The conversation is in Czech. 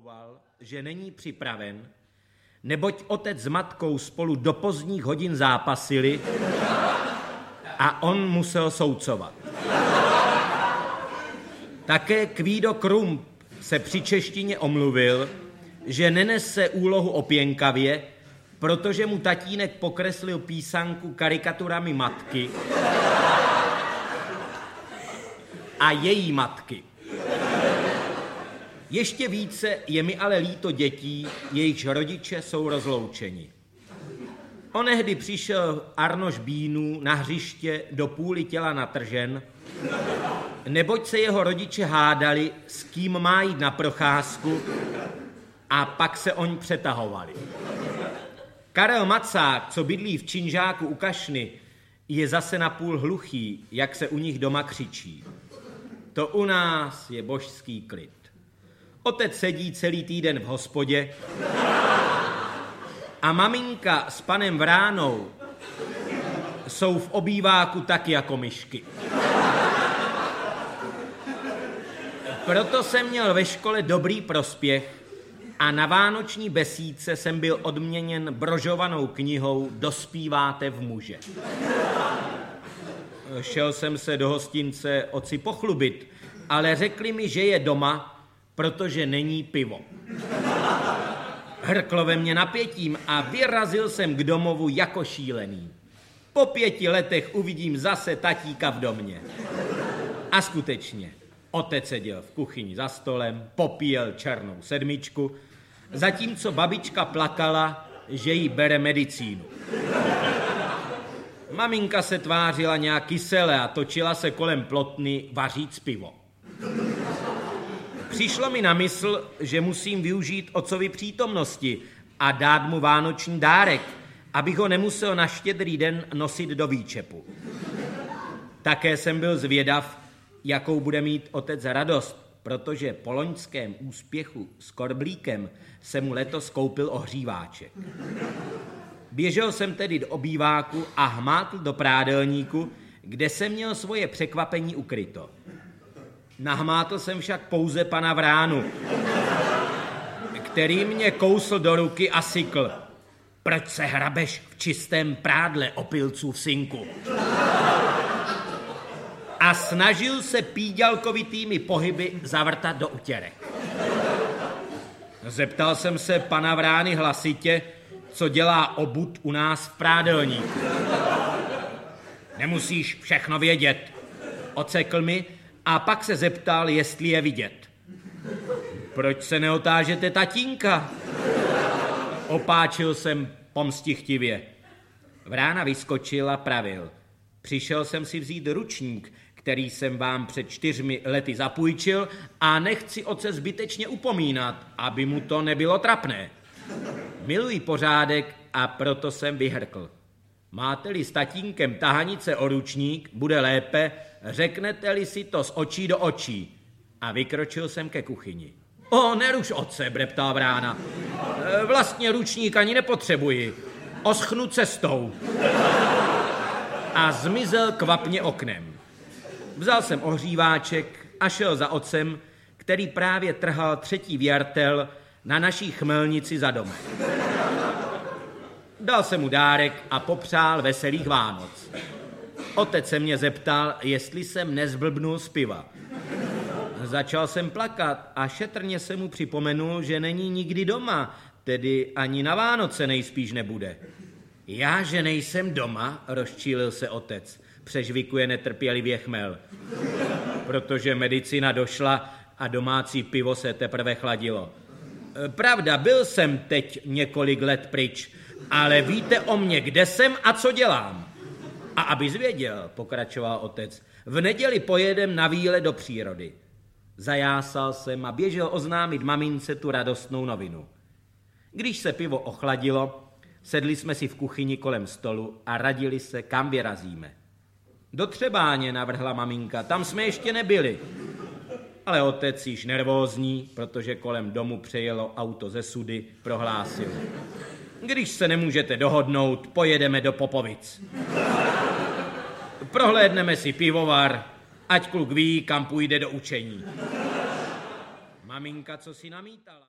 pochyboval, že není připraven, neboť otec s matkou spolu do pozdních hodin zápasili a on musel soucovat. Také Kvído Krump se při češtině omluvil, že nenese úlohu opěnkavě, protože mu tatínek pokreslil písanku karikaturami matky a její matky. Ještě více je mi ale líto dětí, jejichž rodiče jsou rozloučeni. Onehdy přišel Arnoš Bínů na hřiště do půli těla natržen, neboť se jeho rodiče hádali, s kým má jít na procházku, a pak se oni přetahovali. Karel Macák, co bydlí v Činžáku u Kašny, je zase napůl hluchý, jak se u nich doma křičí. To u nás je božský klid. Otec sedí celý týden v hospodě a maminka s panem Vránou jsou v obýváku tak jako myšky. Proto jsem měl ve škole dobrý prospěch a na vánoční besídce jsem byl odměněn brožovanou knihou Dospíváte v muže. Šel jsem se do hostince otci pochlubit, ale řekli mi, že je doma, protože není pivo. Hrklo ve mně napětím a vyrazil jsem k domovu jako šílený. Po 5 letech uvidím zase tatíka v domě. A skutečně, otec seděl v kuchyni za stolem, popíjel černou 7, zatímco babička plakala, že jí bere medicínu. Maminka se tvářila nějak kysele a točila se kolem plotny vaříc pivo. Přišlo mi na mysl, že musím využít otcovy přítomnosti a dát mu vánoční dárek, abych ho nemusel na Štědrý den nosit do výčepu. Také jsem byl zvědav, jakou bude mít otec radost, protože po loňském úspěchu s korblíkem se mu letos koupil ohříváček. Běžel jsem tedy do obýváku a hmátl do prádelníku, kde jsem měl svoje překvapení ukryto. Nahmátl jsem však pouze pana Vránu, který mě kousl do ruky a sykl. Proč se hrabeš v čistém prádle, opilcův synku? A snažil se píďalkovitými pohyby zavrtat do utěrek. Zeptal jsem se pana Vrány hlasitě, co dělá obud u nás v prádelníku. Nemusíš všechno vědět, ocekl mi a pak se zeptal, jestli je vidět. Proč se neotážete tatínka? Opáčil jsem pomstichtivě. Vrána vyskočil a pravil. Přišel jsem si vzít ručník, který jsem vám před 4 lety zapůjčil a nechci otce zbytečně upomínat, aby mu to nebylo trapné. Miluji pořádek a proto jsem vyhrkl. Máte-li s tatínkem tahanice o ručník, bude lépe, řeknete-li si to z očí do očí. A vykročil jsem ke kuchyni. Neruš, otce, breptal Vrána. Vlastně ručník ani nepotřebuji. Oschnu cestou. A zmizel kvapně oknem. Vzal jsem ohříváček a šel za otcem, který právě trhal 3. věrtel na naší chmelnici za domem. Dal jsem mu dárek a popřál veselých Vánoc. Otec se mě zeptal, jestli jsem nezblbnul z piva. Začal jsem plakat a šetrně se mu připomenul, že není nikdy doma, tedy ani na Vánoce nejspíš nebude. Já, že nejsem doma, rozčílil se otec, přežvikuje netrpělivě chmel, protože medicína došla a domácí pivo se teprve chladilo. Pravda, byl jsem teď několik let pryč, ale víte o mně, kde jsem a co dělám. A abys věděl, pokračoval otec, v neděli pojedem na výlet do přírody. Zajásal jsem a běžel oznámit mamince tu radostnou novinu. Když se pivo ochladilo, sedli jsme si v kuchyni kolem stolu a radili se, kam vyrazíme. Do Třebáně, navrhla maminka, tam jsme ještě nebyli. Ale otec, již nervózní, protože kolem domu přejelo auto ze Sudy, prohlásil. Když se nemůžete dohodnout, pojedeme do Popovic. Prohlédneme si pivovar, ať kluk ví, kam půjde do učení. Maminka co si namítala.